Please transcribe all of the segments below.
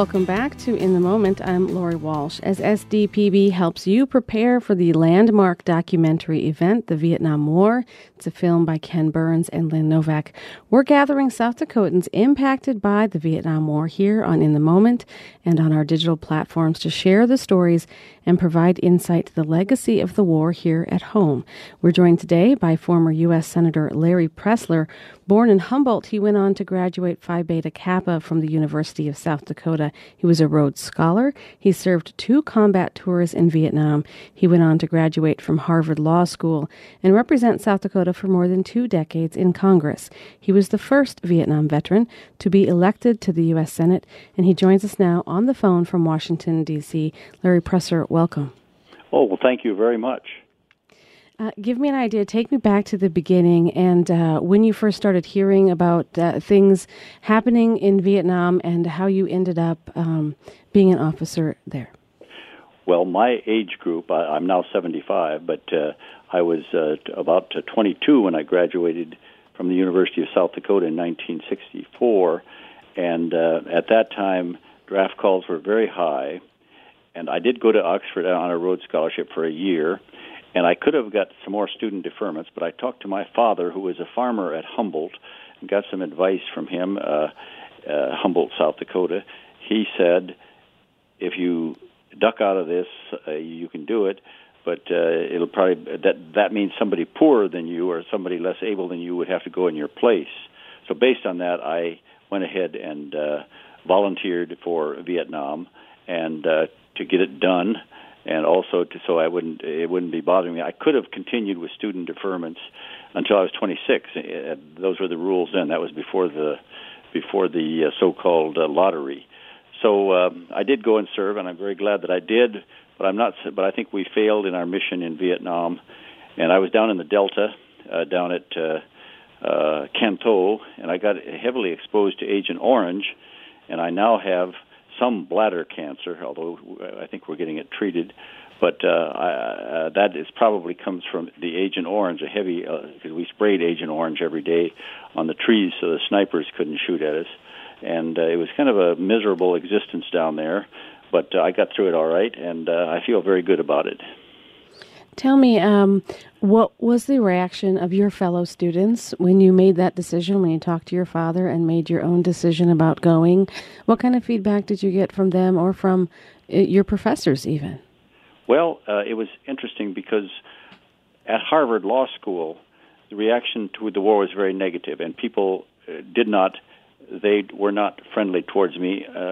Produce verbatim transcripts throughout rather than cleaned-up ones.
Welcome back to In the Moment. I'm Lori Walsh. As S D P B helps you prepare for the landmark documentary event, The Vietnam War, it's a film by Ken Burns and Lynn Novak. We're gathering South Dakotans impacted by the Vietnam War here on In the Moment and on our digital platforms to share the stories and provide insight to the legacy of the war here at home. We're joined today by former U S Senator Larry Pressler. Born in Humboldt, he went on to graduate Phi Beta Kappa from the University of South Dakota. He was a Rhodes Scholar. He served two combat tours in Vietnam. He went on to graduate from Harvard Law School and represent South Dakota for more than two decades in Congress. He was the first Vietnam veteran to be elected to the U S Senate, and he joins us now on the phone from Washington, D C Larry Pressler, welcome. Oh, well, thank you very much. Uh, give me an idea. Take me back to the beginning and uh, when you first started hearing about uh, things happening in Vietnam and how you ended up um, being an officer there. Well, my age group, I, I'm now seventy-five, but uh, I was uh, about twenty-two when I graduated from the University of South Dakota in nineteen sixty-four, and uh, at that time, draft calls were very high, and I did go to Oxford on a Rhodes Scholarship for a year. And I could have got some more student deferments, but I talked to my father, who was a farmer at Humboldt, and got some advice from him, uh, uh, Humboldt, South Dakota. He said, if you duck out of this, uh, you can do it, but uh, it'll probably that that means somebody poorer than you or somebody less able than you would have to go in your place. So based on that, I went ahead and uh, volunteered for Vietnam and uh, to get it done. And also, to, so I wouldn't, it wouldn't be bothering me. I could have continued with student deferments until I was twenty-six. Uh, those were the rules then. That was before the, before the uh, so-called uh, lottery. So um, I did go and serve, and I'm very glad that I did. But I'm not. But I think we failed in our mission in Vietnam. And I was down in the Delta, uh, down at uh, uh, Can Tho, and I got heavily exposed to Agent Orange, and I now have some bladder cancer, although I think we're getting it treated, but uh, I, uh, that is probably comes from the Agent Orange, a heavy, because uh, we sprayed Agent Orange every day on the trees so the snipers couldn't shoot at us, and uh, it was kind of a miserable existence down there, but uh, I got through it all right, and uh, I feel very good about it. Tell me, um, what was the reaction of your fellow students when you made that decision, when you talked to your father and made your own decision about going? What kind of feedback did you get from them or from uh, your professors even? Well, uh, it was interesting because at Harvard Law School, the reaction to the war was very negative, and people uh, did not, they were not friendly towards me, uh,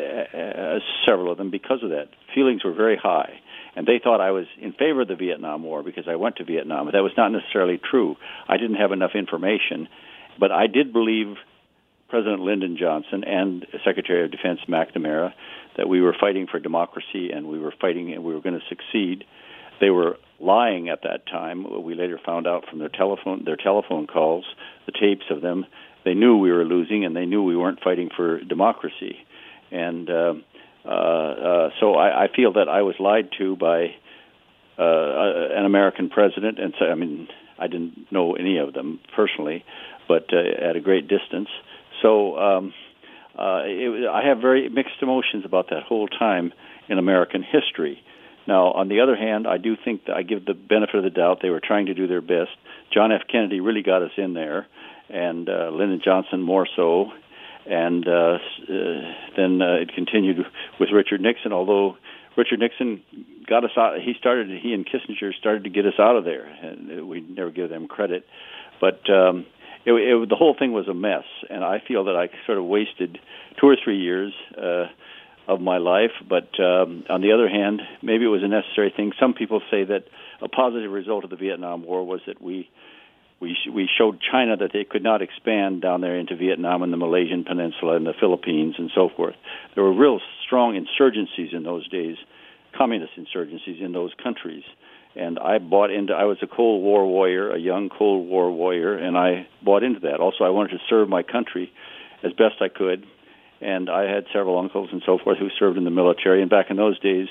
uh, several of them, because of that. Feelings were very high. And they thought I was in favor of the Vietnam War because I went to Vietnam. But that was not necessarily true. I didn't have enough information. But I did believe President Lyndon Johnson and Secretary of Defense McNamara that we were fighting for democracy and we were fighting and we were going to succeed. They were lying at that time. We later found out from their telephone their telephone calls, the tapes of them. They knew we were losing and they knew we weren't fighting for democracy. And uh, Uh, uh, so I, I feel that I was lied to by uh, an American president, and so I mean I didn't know any of them personally, but uh, at a great distance. So um, uh, it, I have very mixed emotions about that whole time in American history. Now, on the other hand, I do think that I give the benefit of the doubt. They were trying to do their best. John F. Kennedy really got us in there, and uh, Lyndon Johnson more so. And uh, uh, then uh, it continued with Richard Nixon, although Richard Nixon got us out. He started, he and Kissinger started to get us out of there, and we never give them credit. But um, it, it, the whole thing was a mess, and I feel that I sort of wasted two or three years uh, of my life. But um, on the other hand, maybe it was a necessary thing. Some people say that a positive result of the Vietnam War was that we We we showed China that they could not expand down there into Vietnam and the Malaysian Peninsula and the Philippines and so forth. There were real strong insurgencies in those days, communist insurgencies in those countries. And I bought into, I was a Cold War warrior, a young Cold War warrior, and I bought into that. Also, I wanted to serve my country as best I could. And I had several uncles and so forth who served in the military. And back in those days,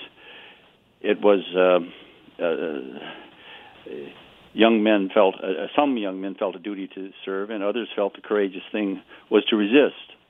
it was... Uh, uh, Young men felt, uh, some young men felt a duty to serve, and others felt the courageous thing was to resist.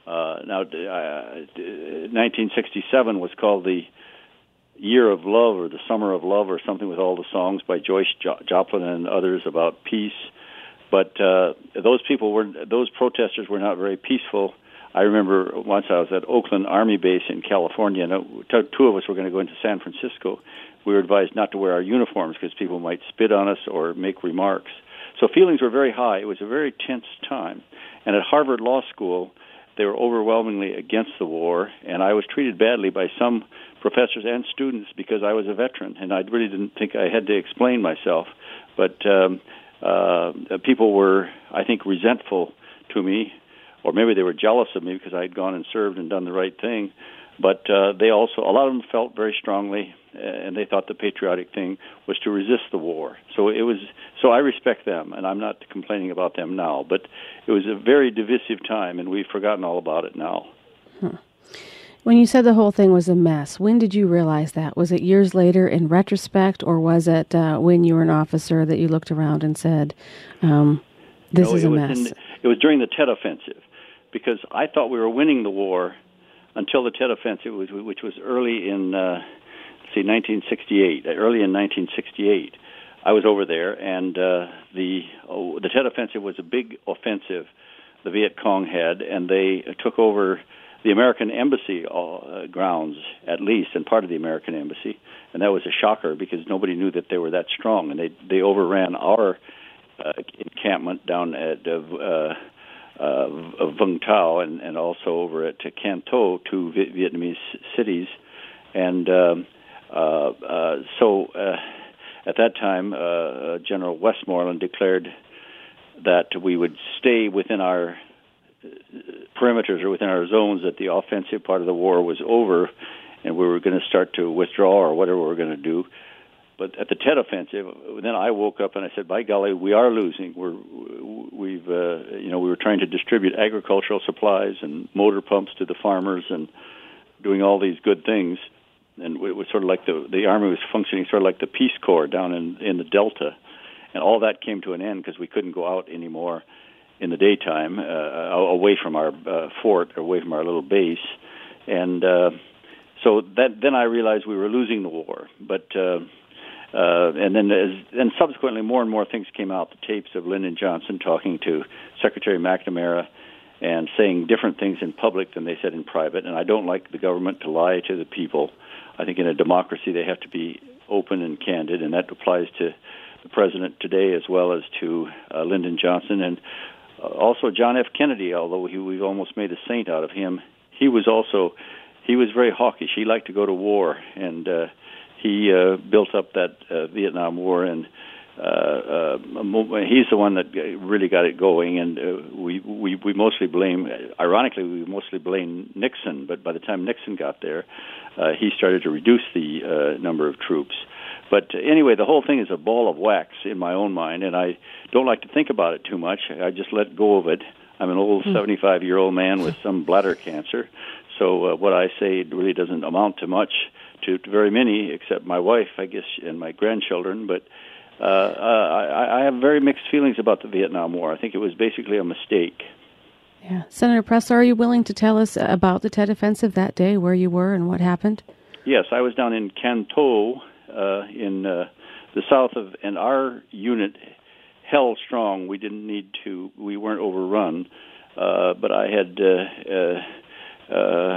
Uh, now, uh, nineteen sixty-seven was called the Year of Love or the Summer of Love or something, with all the songs by Joyce jo- Joplin and others about peace. But uh, those people were, those protesters were not very peaceful. I remember once I was at Oakland Army Base in California, and two of us were going to go into San Francisco. We were advised not to wear our uniforms because people might spit on us or make remarks. So feelings were very high. It was a very tense time. And at Harvard Law School, they were overwhelmingly against the war, and I was treated badly by some professors and students because I was a veteran, and I really didn't think I had to explain myself. But um, uh, people were, I think, resentful to me, or maybe they were jealous of me because I had gone and served and done the right thing. But uh, they also, a lot of them felt very strongly, and they thought the patriotic thing was to resist the war. So it was. So I respect them, and I'm not complaining about them now. But it was a very divisive time, and we've forgotten all about it now. Hmm. When you said the whole thing was a mess, when did you realize that? Was it years later in retrospect, or was it uh, when you were an officer that you looked around and said, um, this no, is it a was mess? In, it was during the Tet Offensive, because I thought we were winning the war until the Tet Offensive, which, which was early in, uh, let's see, nineteen sixty-eight, early in nineteen sixty-eight. I was over there, and uh, the oh, the Tet Offensive was a big offensive the Viet Cong had, and they took over the American Embassy uh, grounds, at least, and part of the American Embassy, and that was a shocker because nobody knew that they were that strong, and they they overran our uh, encampment down at uh, uh, uh, Vung Tau and, and also over at Can Tho, two Vietnamese cities, and um, uh, uh, so uh, at that time, uh, General Westmoreland declared that we would stay within our perimeters or within our zones, that the offensive part of the war was over and we were going to start to withdraw or whatever we were going to do. But at the Tet Offensive, then I woke up and I said, by golly, we are losing. We're, we've, uh, you know, we were trying to distribute agricultural supplies and motor pumps to the farmers and doing all these good things. And it was sort of like the, the Army was functioning sort of like the Peace Corps down in, in the Delta. And all that came to an end because we couldn't go out anymore in the daytime, uh, away from our uh, fort, away from our little base. And uh, so that, then I realized we were losing the war. But uh, uh, and then as, and subsequently more and more things came out, the tapes of Lyndon Johnson talking to Secretary McNamara and saying different things in public than they said in private. And I don't like the government to lie to the people. I think in a democracy they have to be open and candid, and that applies to the president today as well as to uh, Lyndon Johnson. And uh, also John F. Kennedy, although he, we've almost made a saint out of him, he was also, he was very hawkish. He liked to go to war, and uh, he uh, built up that uh, Vietnam War, and uh, uh, he's the one that really got it going. And uh, we, we we mostly blame, ironically, we mostly blame Nixon. But by the time Nixon got there, uh, he started to reduce the uh, number of troops. But anyway, the whole thing is a ball of wax in my own mind, and I don't like to think about it too much. I just let go of it. I'm an old seventy-five-year-old man with some bladder cancer, so uh, what I say really doesn't amount to much to, to very many, except my wife, I guess, and my grandchildren. But uh, uh, I, I have very mixed feelings about the Vietnam War. I think it was basically a mistake. Yeah. Senator Press, are you willing to tell us about the Tet Offensive that day, where you were and what happened? Yes, I was down in Can Tho, uh, in uh, the south of, and our unit held strong. We didn't need to, we weren't overrun, uh, but I had, uh, uh, uh,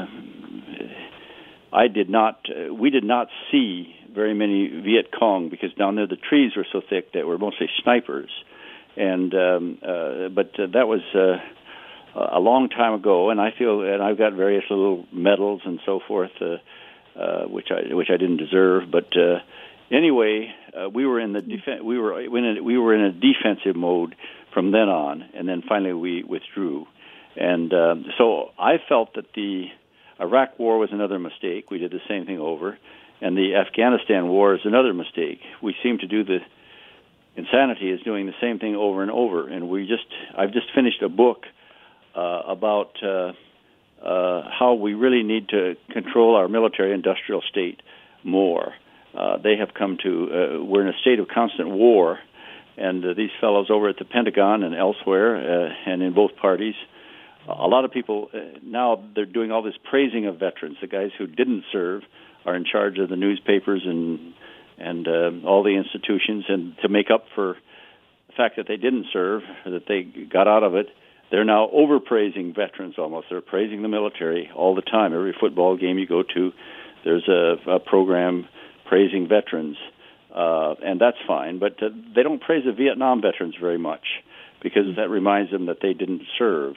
I did not, uh, we did not see very many Viet Cong because down there the trees were so thick that were mostly snipers. And, um, uh, but uh, that was uh, a long time ago, and I feel, and I've got various little medals and so forth, uh, uh, which I, which I didn't deserve, but, uh, Anyway, uh, we were in the def- we were in a, we were in a defensive mode from then on, and then finally we withdrew. And uh, so I felt that the Iraq War was another mistake. We did the same thing over, and the Afghanistan War is another mistake. We seem to do the insanity is doing the same thing over and over. And we just I've just finished a book uh, about uh, uh, how we really need to control our military-industrial state more. Uh, they have come to, uh, we're in a state of constant war, and uh, these fellows over at the Pentagon and elsewhere, uh, and in both parties, a lot of people uh, now they're doing all this praising of veterans. The guys who didn't serve are in charge of the newspapers and and uh, all the institutions, and to make up for the fact that they didn't serve, that they got out of it, they're now overpraising veterans almost. They're praising the military all the time. Every football game you go to, there's a, a program praising veterans, uh, and that's fine. But uh, they don't praise the Vietnam veterans very much because that reminds them that they didn't serve,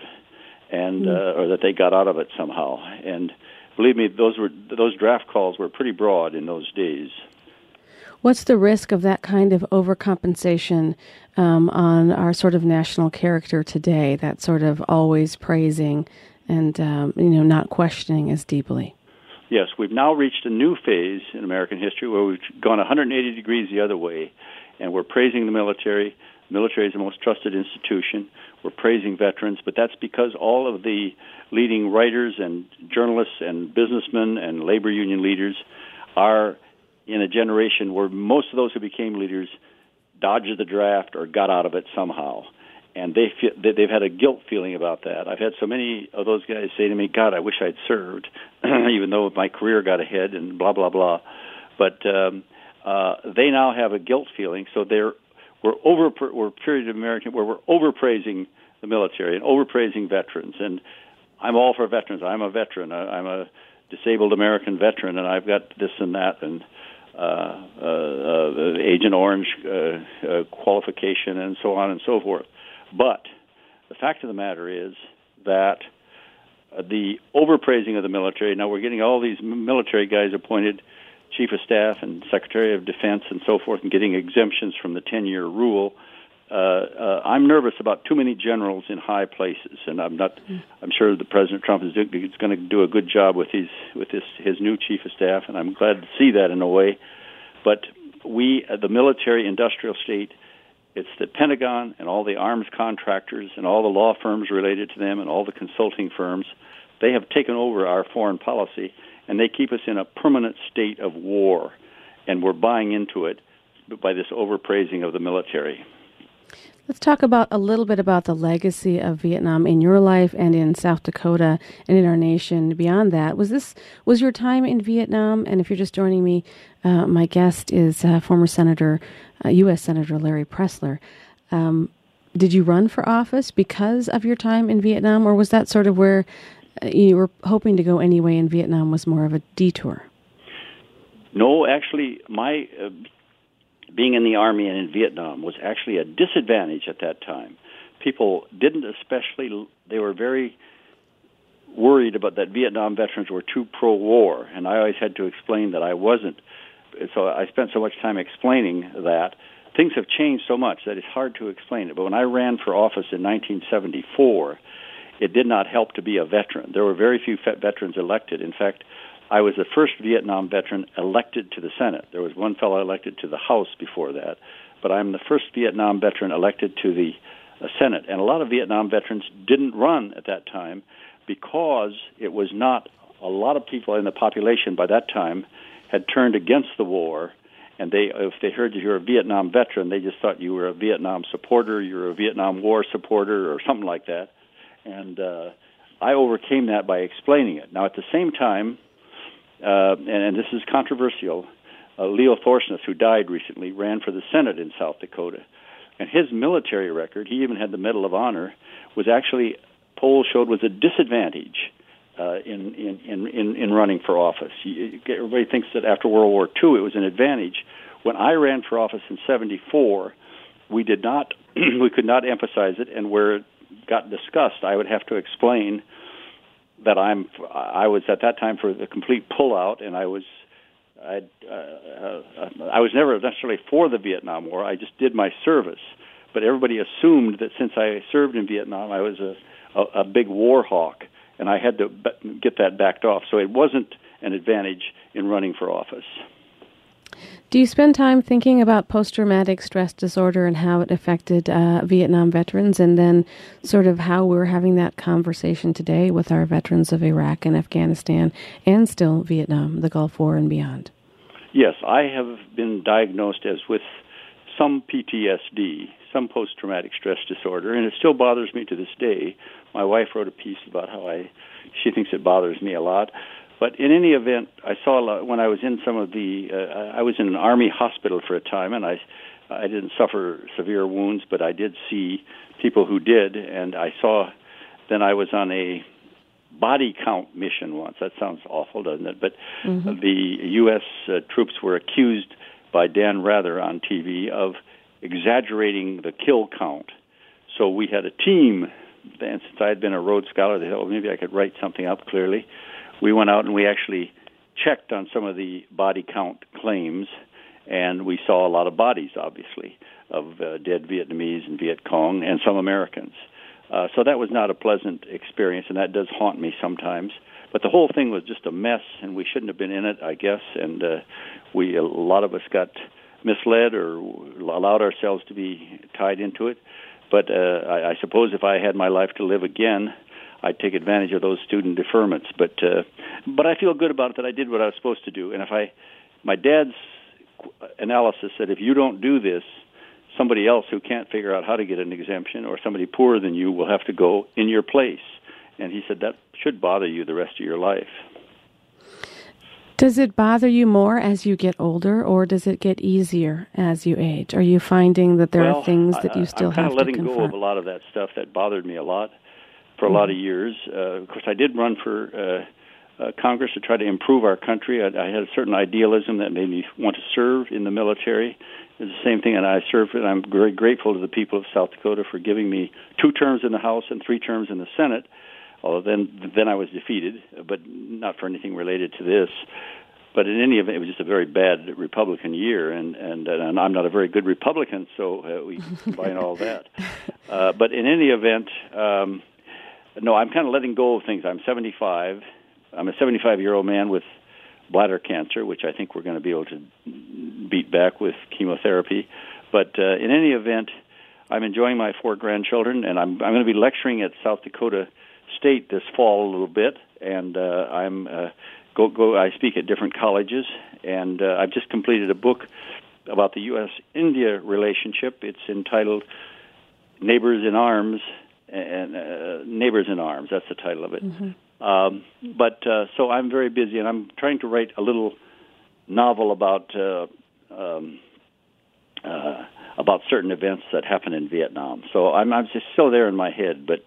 and uh, or that they got out of it somehow. And believe me, those were those draft calls were pretty broad in those days. What's the risk of that kind of overcompensation um, on our sort of national character today, that sort of always praising and um, you know not questioning as deeply? Yes, we've now reached a new phase in American history where we've gone one hundred eighty degrees the other way, and we're praising the military. The military is the most trusted institution. We're praising veterans, but that's because all of the leading writers and journalists and businessmen and labor union leaders are in a generation where most of those who became leaders dodged the draft or got out of it somehow. And they feel, they've had a guilt feeling about that. I've had so many of those guys say to me, God, I wish I'd served, even though my career got ahead and blah, blah, blah. But um, uh, they now have a guilt feeling, so they're we're over we're a period of American where we're overpraising the military and overpraising veterans. And I'm all for veterans. I'm a veteran. I, I'm a disabled American veteran, and I've got this and that and uh, uh, uh, Agent Orange uh, uh, qualification and so on and so forth. But the fact of the matter is that uh, the overpraising of the military, now we're getting all these military guys appointed Chief of Staff and Secretary of Defense and so forth and getting exemptions from the ten-year rule. Uh, uh, I'm nervous about too many generals in high places, and I'm not. I'm sure that President Trump is, is going to do a good job with his with his his new Chief of Staff, and I'm glad to see that in a way. But we, uh, the military-industrial state, it's the Pentagon and all the arms contractors and all the law firms related to them and all the consulting firms. They have taken over our foreign policy, and they keep us in a permanent state of war, and we're buying into it by this overpraising of the military. Let's talk about a little bit about the legacy of Vietnam in your life and in South Dakota and in our nation. Beyond that, was this was your time in Vietnam? And if you're just joining me, uh, my guest is uh, former Senator, uh, U S Senator Larry Pressler. Um, did you run for office because of your time in Vietnam, or was that sort of where you were hoping to go anyway, and Vietnam was more of a detour? No, actually, my uh, being in the Army and in Vietnam was actually a disadvantage at that time. People didn't especially, they were very worried about that Vietnam veterans were too pro-war, and I always had to explain that I wasn't. So I spent so much time explaining that. Things have changed so much that it's hard to explain it. But when I ran for office in nineteen seventy-four, it did not help to be a veteran. There were very few veterans elected. In fact, I was the first Vietnam veteran elected to the Senate. There was one fellow elected to the House before that, but I'm the first Vietnam veteran elected to the uh, Senate. And a lot of Vietnam veterans didn't run at that time because it was not, a lot of people in the population by that time had turned against the war, and they, if they heard that you're a Vietnam veteran, they just thought you were a Vietnam supporter, you were a Vietnam War supporter, or something like that. And uh, I overcame that by explaining it. Now, at the same time, uh, and, and this is controversial, uh, Leo Thorsness, who died recently, ran for the Senate in South Dakota. And his military record, he even had the Medal of Honor, was actually, polls showed, was a disadvantage uh, in, in, in, in running for office. Everybody thinks that after World War Two it was an advantage. When I ran for office in seventy-four, we did not, we could not emphasize it, and where it got discussed, I would have to explain that I'm, I was at that time for the complete pullout, and I was, I, uh, uh, I was never necessarily for the Vietnam War. I just did my service, but everybody assumed that since I served in Vietnam, I was a, a, a big war hawk, and I had to b- get that backed off. So it wasn't an advantage in running for office. Do you spend time thinking about post-traumatic stress disorder and how it affected uh, Vietnam veterans, and then sort of how we're having that conversation today with our veterans of Iraq and Afghanistan and still Vietnam, the Gulf War and beyond? Yes, I have been diagnosed as with some P T S D, some post-traumatic stress disorder, and it still bothers me to this day. My wife wrote a piece about how I, she thinks it bothers me a lot. But in any event, I saw a lot, when I was in some of the, uh, I was in an Army hospital for a time, and I, I didn't suffer severe wounds, but I did see people who did, and I saw, then I was on a body count mission once. That sounds awful, doesn't it? But mm-hmm. the U S uh, troops were accused by Dan Rather on T V of exaggerating the kill count. So we had a team, and since I had been a Rhodes Scholar, they thought, well, maybe I could write something up clearly. We went out and we actually checked on some of the body count claims, and we saw a lot of bodies, obviously, of uh, dead Vietnamese and Viet Cong and some Americans. Uh, so that was not a pleasant experience, and that does haunt me sometimes. But the whole thing was just a mess, and we shouldn't have been in it, I guess. And uh, we, a lot of us got misled or allowed ourselves to be tied into it. But uh, I, I suppose if I had my life to live again, I'd take advantage of those student deferments. But uh, but I feel good about it that I did what I was supposed to do. And if I, my dad's analysis said, if you don't do this, somebody else who can't figure out how to get an exemption or somebody poorer than you will have to go in your place. And he said that should bother you the rest of your life. Does it bother you more as you get older, or does it get easier as you age? Are you finding that there well, are things that you still I'm have kind of letting to confront? go of a lot of that stuff that bothered me a lot for a mm-hmm. lot of years. Uh, of course, I did run for uh, uh, Congress to try to improve our country. I, I had a certain idealism that made me want to serve in the military. It's the same thing, and I served, and I'm very grateful to the people of South Dakota for giving me two terms in the House and three terms in the Senate. Although then, then I was defeated, but not for anything related to this. But in any event, it was just a very bad Republican year, and and, and I'm not a very good Republican, so uh, we combine all that. Uh, but in any event, um, no, I'm kind of letting go of things. I'm seventy-five. I'm a seventy-five-year-old man with bladder cancer, which I think we're going to be able to beat back with chemotherapy. But uh, in any event, I'm enjoying my four grandchildren, and I'm I'm going to be lecturing at South Dakota State this fall a little bit, and uh, I'm uh, go go. I speak at different colleges, and uh, I've just completed a book about the U S India relationship. It's entitled "Neighbors in Arms," and uh, "Neighbors in Arms." That's the title of it. Mm-hmm. Um, but uh, so I'm very busy, and I'm trying to write a little novel about uh, um, uh, about certain events that happened in Vietnam. So I'm I'm just still there in my head, but.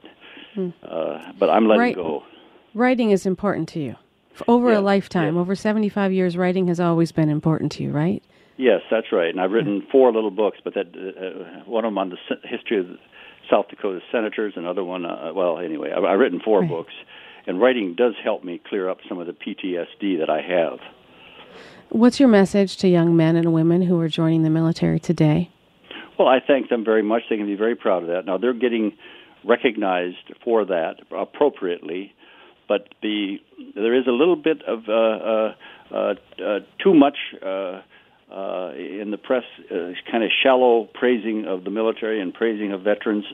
Uh, but I'm letting Write, go. Writing is important to you. For over yes, a lifetime, yes. over seventy-five years, writing has always been important to you, right? Yes, that's right. And I've written yeah. four little books, but that uh, one of them on the history of South Dakota senators, another one, uh, well, anyway, I've, I've written four right. books. And writing does help me clear up some of the P T S D that I have. What's your message to young men and women who are joining the military today? Well, I thank them very much. They can be very proud of that. Now, they're getting recognized for that appropriately, but the there is a little bit of uh, uh, uh, uh, too much uh, uh, in the press, uh, kind of shallow praising of the military and praising of veterans.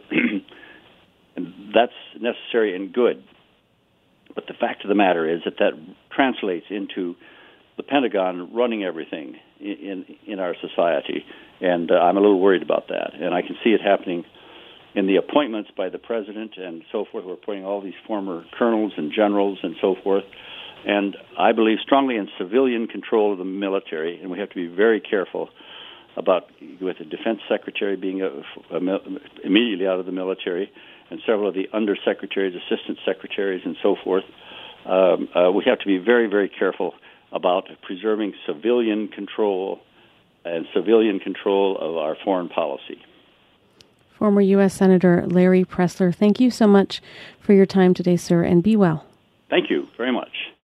And that's necessary and good. But the fact of the matter is that that translates into the Pentagon running everything in in, in our society, and uh, I'm a little worried about that. And I can see it happening in the appointments by the president and so forth. We're appointing all these former colonels and generals and so forth. And I believe strongly in civilian control of the military, and we have to be very careful about, with the defense secretary being a, a, immediately out of the military, and several of the undersecretaries, assistant secretaries, and so forth. Um, uh, we have to be very, very careful about preserving civilian control and civilian control of our foreign policy. Former U S Senator Larry Pressler, thank you so much for your time today, sir, and be well. Thank you very much.